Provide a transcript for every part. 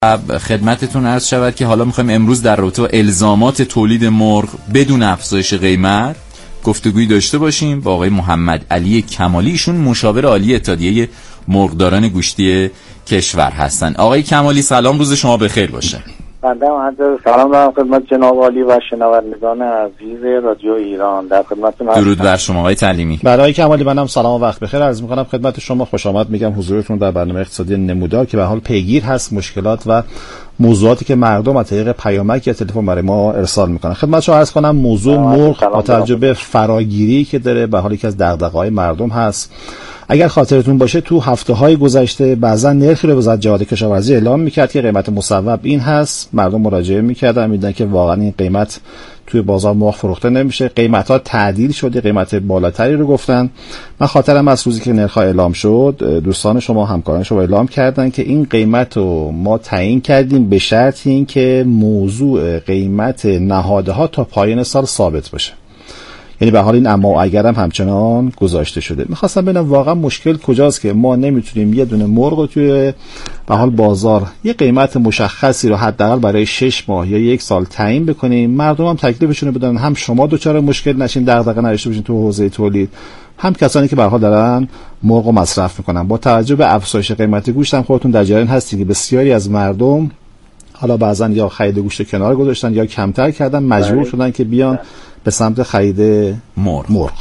خدمتتون عرض شود که حالا میخوایم امروز در رابطه با الزامات تولید مرغ بدون افزایش قیمت گفتگویی داشته باشیم با آقای محمد علی کمالی. ایشون مشاور عالی اتحادیه مرغداران گوشتی کشور هستن. آقای کمالی سلام، روز شما بخیر باشه. بنده هم سلام دارم خدمت جناب عالی و شنوندگان عزیز رادیو ایران. در خدمتتون هستم. درود بر شما آقای تعلیمی. برای کمالی منم سلام و وقت بخیر عرض می‌کنم خدمت شما. خوش آمد میگم حضورتون در برنامه اقتصادی نمودار که به حال پیگیر هست مشکلات و موضوعاتی که مردم از طریق پیامک یا تلفن برای ما ارسال میکنن. خدمت شما عرض کنم موضوع مرغ با توجه به فراگیری که داره به حال یکی از دغدغه‌های مردم هست. اگر خاطرتون باشه تو هفته‌های گذشته بعضا نرخی رو وزارت جهاد کشاورزی اعلام میکرد که قیمت مصوب این هست، مردم مراجعه میکردن میدونن که واقعا این قیمت توی بازار مرغ فروخته نمیشه، قیمت‌ها تعدیل شده، قیمت بالاتری رو گفتن. من خاطرم از روزی که نرخ‌ها اعلام شد دوستان شما همکاران شما اعلام کردن که این قیمت رو ما تعیین کردیم به شرط این که موضوع قیمت نهادها تا پایان سال ثابت باشه. یعنی به حال این اما و اگر هم همچنان گذاشته شده. میخواستم ببینم واقعا مشکل کجاست که ما نمیتونیم یه دونه مرغ رو توی به حال بازار یه قیمت مشخصی رو حداقل برای 6 ماه یا 1 سال تعیین بکنیم، مردم هم تکلیفشون رو بدونن، هم شما دچار مشکل نشین، دغدغه نداشته باشین تو حوزه تولید، هم کسانی که به هر حال دارن مرغ رو مصرف میکنن. با توجه به افزایش قیمت گوشت هم خودتون در جریان هستین که بسیاری از مردم حالا بعضن یا خرید گوشت کنار گذاشتن یا کمتر کردن، مجبور شدن که بیان به سمت خرید مرغ.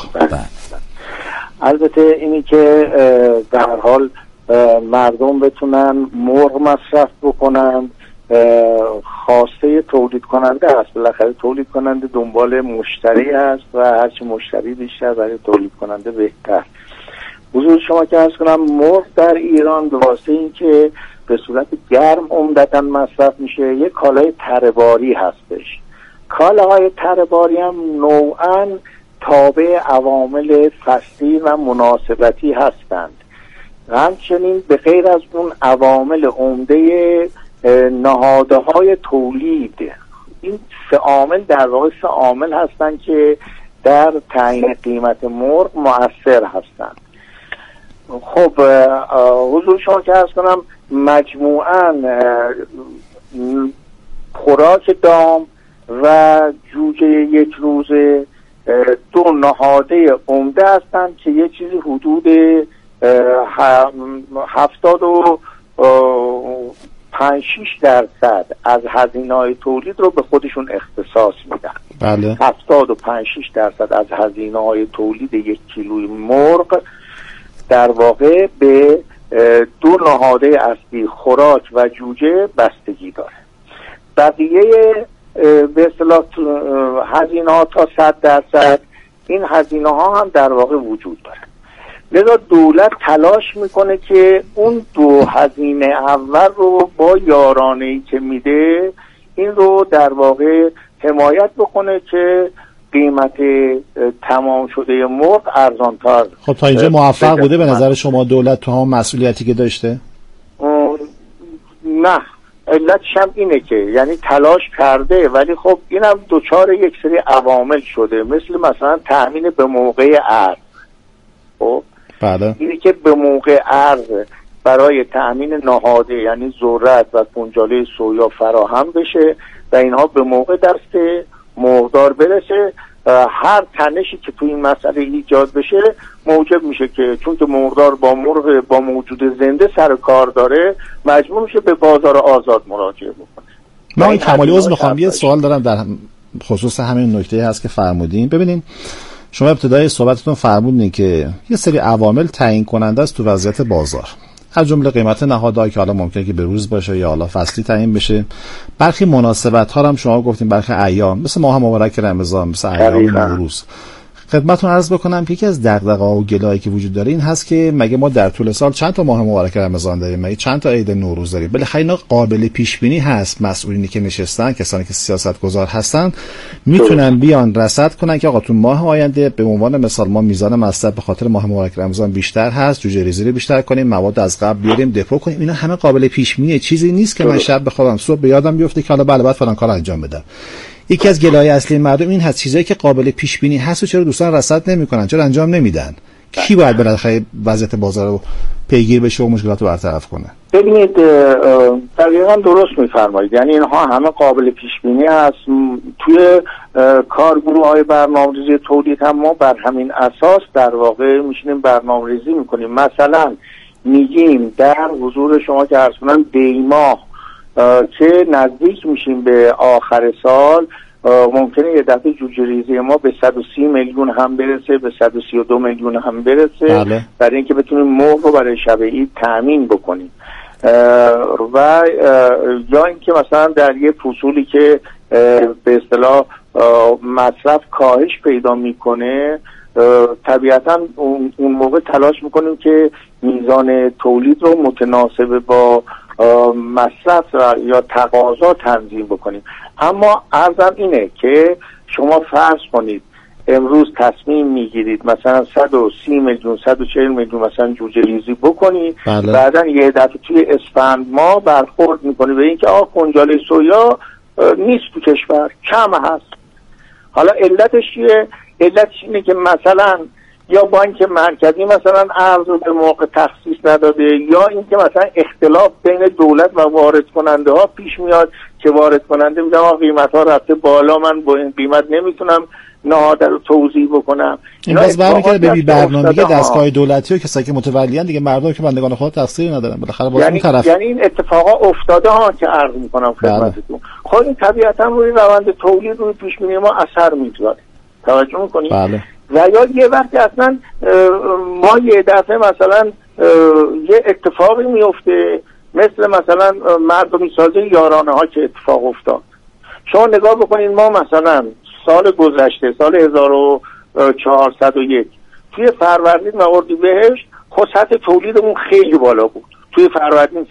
البته اینی که در هر حال مردم بتونن مرغ مصرف بکنن خواسته تولید کننده است. بالاخره تولید کننده دنبال مشتری است و هرچی مشتری بیشتر برای تولید کننده بهتر. حضور شما که عرض کنم مرغ در ایران به واسطه این که به صورت گرم عمدتاً مصرف میشه یک کالای تره‌باری هستش. کالاهای تره‌باری هم نوعاً تابع عوامل فصلی و مناسبتی هستند. همچنین به غیر از اون عوامل عمده نهادهای تولید، این 3 عامل در واقع 3 عامل هستند که در تعیین قیمت مرغ مؤثر هستند. خب حضور شما که عرض کنم مجموعاً خوراک دام و جوجه 1 روزه 2 نهاده عمده هستند که یه چیزی حدود 75-6% از هزینه‌های تولید رو به خودشون اختصاص میدن. بله. 75-6% از هزینه‌های تولید 1 کیلوی مرغ در واقع به 2 نهاده اصلی خوراک و جوجه بستگی داره. بقیه به اصطلاح هزینه ها تا 100% این هزینه ها هم در واقع وجود داره. لذا دولت تلاش میکنه که اون 2 هزینه اول رو با یارانه‌ای که میده این رو در واقع حمایت بکنه که قیمت تمام شده مرغ ارزان‌تر. خب تا اینجا موفق بوده به نظر شما دولت تو هم مسئولیتی که داشته؟ نه، علتش هم اینه که یعنی تلاش کرده ولی خب اینم دوچار یک سری عوامل شده، مثلا تأمین به موقع عرض. خب بله. اینی که به موقع عرض برای تأمین نهاده یعنی ذرت و کنجاله سویا فراهم بشه و اینها به موقع دست مرغدار برسه. هر تنشی که تو این مسئله ایجاد بشه موجب میشه که چون که مرغدار با مرغ با موجود زنده سر کار داره مجبور میشه به بازار آزاد مراجعه بکنه. من کمالی عذر میخوام یه سوال دارم در خصوص همین نکته هست که فرمودین. ببینین شما ابتدای صحبتتون فرمودین که یه سری عوامل تعیین کننده است تو وضعیت بازار، از جمله قیمت نهادهایی که حالا ممکنه که به روز باشه یا حالا فصلی تعیین بشه. برخی مناسبت ها هم شما گفتین، برخی ایام مثل ماه مبارک رمضان، مثل ایام نوروز. خدمتتون عرض بکنم که یکی از دغدغه‌ها و گلایی که وجود داره این هست که مگه ما در طول سال چند تا ماه مبارک رمضان داریم، مگه چند تا عید نوروز داریم؟ بالاخره اینا قابل پیش بینی هست. مسئولینی که نشستن، کسانی که سیاستگزار هستن میتونن بیان رصد کنن که آقا تو ماه آینده به عنوان مثال ما میزان مصرف به خاطر ماه مبارک رمضان بیشتر هست، جوجه ریزی رو بیشتر کنیم، مواد از قبل بیاریم دپو کنیم. اینا همه قابل پیش بینیه، چیزی نیست که من شب بخوام صبح به یادم بیفته که حالا بعد فلان کار انجام بدم. یکی از گلایه‌های اصلی مردم این هست چیزایی که قابل پیش بینی هست و چرا دوستان رصد نمی‌کنن، چرا انجام نمیدن؟ کی باید بالاخره وضعیت بازار رو پیگیر بشه و مشکلات رو برطرف کنه؟ ببینید دقیقاً درست میفرمایید، یعنی اینها همه قابل پیش بینی هست. توی کارگروه‌های برنامه‌ریزی تولید هم ما بر همین اساس در واقع میشینیم برنامه‌ریزی میکنیم. مثلا میگیم در حضور شما که عرض کنم دیماه که نزدیک میشیم به آخر سال ممکنه یه دفعه جوجه ریزی ما به 130 میلیون هم برسه، به 132 میلیون هم برسه. بله. برای اینکه بتونیم مرغ رو برای شب عید تأمین بکنیم و یا اینکه مثلا در یه فصولی که به اصطلاح مصرف کاهش پیدا میکنه طبیعتا اون موقع تلاش میکنیم که میزان تولید رو متناسب با مصرف یا تقاضا تنظیم بکنیم. اما عرضم اینه که شما فرض کنید امروز تصمیم میگیرید مثلا 130 میلیون 140 میلیون مثلا جوجه ریزی بکنید. بله. بعدن یه دفعه توی اسفند ما برخورد میکنید به اینکه کنجاله سویا نیست تو کشور، کم هست. حالا علتش چیه؟ علتش اینه که مثلا یا بانک مرکزی مثلا ارز رو به موقع تخصیص نداده، یا اینکه مثلا اختلاف بین دولت و وارد کننده ها پیش میاد که وارد کننده میگه قیمت ها رفته بالا، من با این قیمت نمیتونم نهاده رو توزیع بکنم. این باز برمیگرده به بی برنامگی دستگاه دولتی و کسایی که متولیان دیگه، مردم که بندگان خدا تقصیری ندارن بالاخره باز اون طرف. یعنی این اتفاقا افتاده ها که عرض میکنم خدمتتون. خب این طبیعتا روی روند تولید روی پیش بینی ما اثر میذاره. توجه میکنید؟ بله. و یا یه وقتی اصلا ما یه دفعه مثلا یه اتفاقی میفته مثل مثلا مردمی سازی یارانه ها که اتفاق افتاد. شما نگاه بکنید ما مثلا سال گذشته سال 1401 توی فروردین و اردیبهشت خود سطح تولیدمون خیلی بالا بود. توی فروردین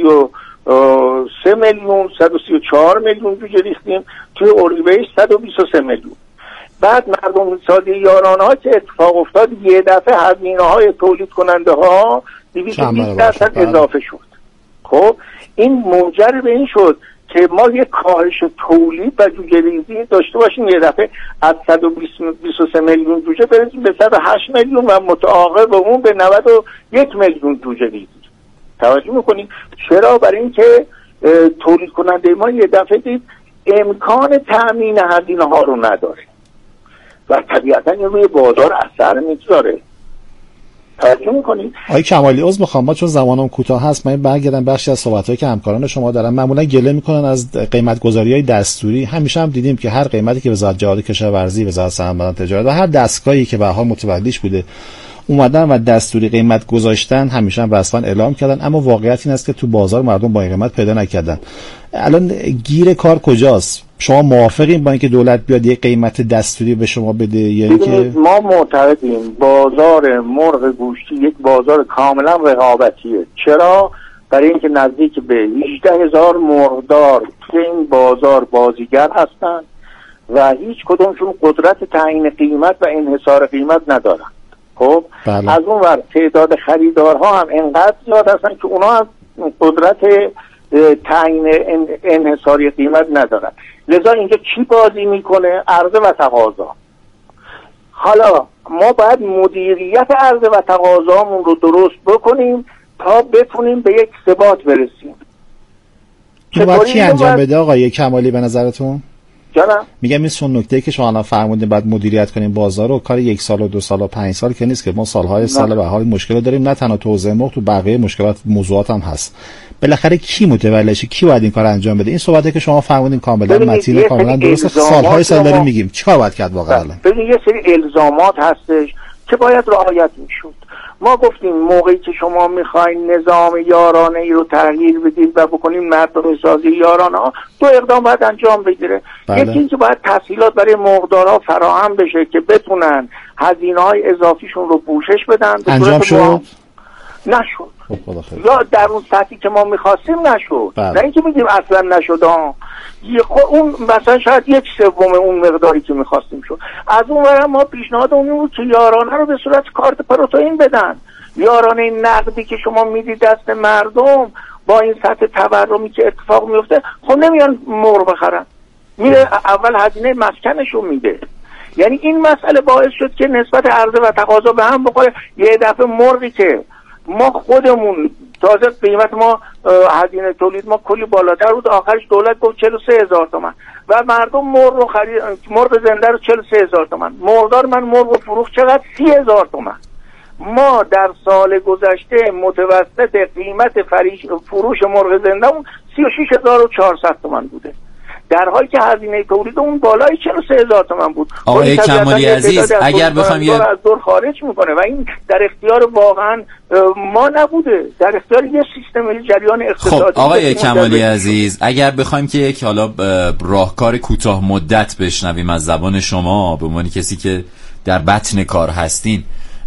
133 میلیون 134 میلیون جوجه ریختیم، توی اردیبهشت 123 میلیون. بعد مردم سازی یارانه ها که اتفاق افتاد یه دفعه هزینه های تولید کننده ها 220% اضافه شد. خب این منجر به این شد که ما یک کاهش تولید و جوجه ریزی داشته باشیم، یه دفعه از 123 میلیون جوجه برسیم به 108 میلیون و متعاقب اون به 91 میلیون جوجه ریزی. توجه میکنید؟ چرا؟ برای اینکه تولید کننده ما یه دفعه دید امکان تأمین هزینه ها رو نداره و طبیعتا این روی بازار اثر میگذاره. توجه میکنید؟ آقای کمالی عذر میخوام، ما چون زمانم کوتاه هست من برگردم بخشی از صحبتایی که همکاران شما دارن معمولا گله میکنن از قیمت گذاری‌های دستوری. همیشه هم دیدیم که هر قیمتی که وزارت جهاد کشاورزی، وزارت صنعت تجارت و هر دستگاهی که به حال متولیش بوده اومدن و دستوری قیمت گذاشتن همیشه هم رسما اعلام کردن، اما واقعیت این است که تو بازار مردم با این قیمت پیدا نکردن. الان گیر کار کجاست؟ شما موافقین با اینکه دولت بیاد یک قیمت دستوری به شما بده یا اینکه ما معتقدیم بازار مرغ گوشتی یک بازار کاملا رقابتیه؟ چرا؟ برای اینکه نزدیک به 18,000 مرغدار توی این بازار بازیگر هستن و هیچ کدومشون قدرت تعیین قیمت و انحصار قیمت ندارن. خب بله. از اون ور تعداد خریدارها هم انقدر زیاد هستن که اونا هم قدرت تعیین انحصاری قیمت ندارن. لذا اینجا چی بازی میکنه؟ عرضه و تقاضا. حالا ما باید مدیریت عرضه و تقاضامون رو درست بکنیم تا بتونیم به یک ثبات برسیم. باید چی انجام بده آقای کمالی به نظرتون؟ جانم میگم این نکته که شما الان فرمودین بعد مدیریت کنیم بازار رو، کار 1 سال و 2 سال و 5 سال که نیست که ما سالهای سال به حال مشکل داریم، نه تنها توزیع مرغ، تو بقیه مشکلات موضوعات هم هست. بالاخره کی متولی شه؟ کی باید این کار انجام بده؟ این صحبتی که شما فرمودین کاملا متین کاملا درسته، سالهای سال داریم میگیم چیکار باید کرد واقعا؟ ببین یه سری الزامات هستش که باید رعایت میشد. ما گفتیم موقعی که شما میخواین نظام یارانه ای رو تغییر بدید و بکنید مردم سازی یارانه ها، 2 اقدام باید انجام بگیره. یکی این که باید تسهیلات برای مرغدارها فراهم بشه که بتونن هزینه‌های اضافیشون رو پوشش بدن. انجام شد؟ نشد. یا در اون سطحی که ما میخواستیم نشد. نه اینکه میگیم اصلا نشد اون مثلا شاید 1/3 اون مقداری که میخواستیم شد. از اون ور ما پیشنهاد اون بود که یارانه رو به صورت کارت پروتئین بدن. یارانه نقدی که شما میدید دست مردم با این سطح تورمی که اتفاق میفته، خب نمیان مرغ بخرن، میره اول هزینه مسکنشو میده. یعنی این مسئله باعث شد که نسبت عرضه و تقاضا به هم بخوره. یه دفعه مرغی که ما خودمون تازه قیمت ما هزینه تولید ما کلی بالاتر بود، آخرش دولت گفت 43,000 تومان و مردم مرغ رو خرید، مرغ زنده رو 43,000 تومان. مرغدار من مرغ فروخت چقدر؟ 30,000 تومان. ما در سال گذشته متوسط قیمت فروش مرغ زنده اون 36,400 تومان بوده، در حالی که هزینه تولید اون بالای 43,000 تومان بود. آقای کمالی عزیز اگر بخوام یه از دور خارج میکنه و این در اختیار واقعا ما نبوده، در اختیار یه سیستم جریان اقتصادی. خب آقای کمالی عزیز اگر بخوایم که یک حالا راهکار کوتاه مدت بشنویم از زبان شما به عنوان کسی که در بطن کار هستین،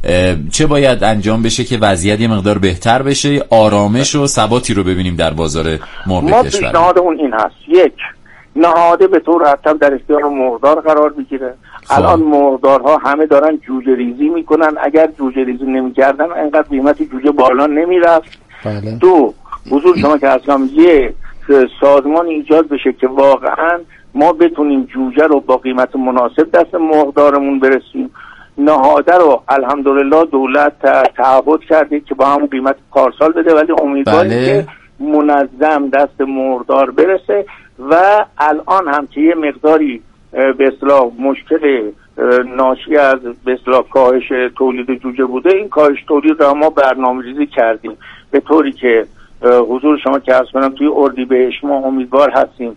چه باید انجام بشه که وضعیت یه مقدار بهتر بشه، آرامش و ثباتی رو ببینیم در بازار مرغ کشور؟ ما پیشنهادمون این هست: یک، نهاده به طور مرتب در اختیار مرغدار قرار بگیره. الان مرغدارها همه دارن جوجه ریزی میکنن، اگر جوجه ریزی نمیکردن انقدر قیمت جوجه بالا نمیرفت. دو، حضور شما که اصلا یه سازمان ایجاد بشه که واقعا ما بتونیم جوجه رو با قیمت مناسب دست مرغدارمون برسیم. نهاده رو الحمدلله دولت تعهد کرده که با همون قیمت پارسال بده، ولی امیدواریم که منظم دست مرغدار برسه. و الان هم که یه مقداری به اصطلاح مشکل ناشی از به اصطلاح کاهش تولید جوجه بوده، این کاهش تولید رو ما برنامه‌ریزی کردیم به طوری که حضور شما که عرض کنم توی اردیبهشت ما امیدوار هستیم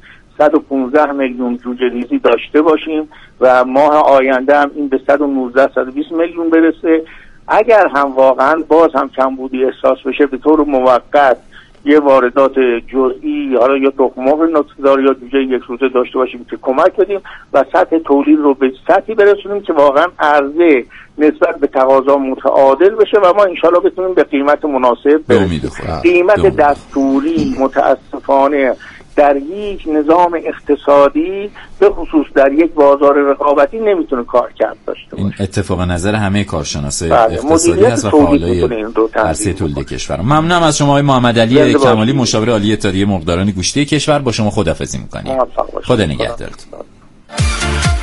115 میلیون جوجه ریزی داشته باشیم و ماه آینده هم این به 119-120 میلیون برسه. اگر هم واقعا باز هم کمبودی احساس بشه به طور موقت یه واردات جزئی، حالا یا تخم مرغ نطفه‌دار یا جوجه یک روزه داشته باشیم که کمک بدیم و سطح تولید رو به سطحی برسونیم که واقعا عرضه نسبت به تقاضا متعادل بشه و ما انشالله بتونیم به قیمت مناسب برسیم. قیمت دستوری متاسفانه در یک نظام اقتصادی به خصوص در یک بازار رقابتی نمیتونه کار کرد داشته باشه. این اتفاق نظر همه کارشناسای اقتصادی هست و فعالای عرصه تولید کشور. ممنونم از شما آقای محمد علی کمالی، مشاور عالی اتحادیه مرغداران گوشتی کشور. با شما خداحافظی می‌کنیم. خدا نگهدارتون.